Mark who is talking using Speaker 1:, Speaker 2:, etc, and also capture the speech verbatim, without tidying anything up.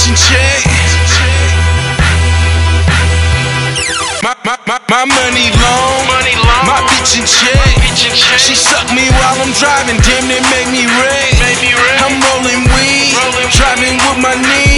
Speaker 1: bitch in check. My, my, my, my money long, my bitch in check. She suck me while I'm driving, damn, they make me red. I'm rolling weed, driving with my knees.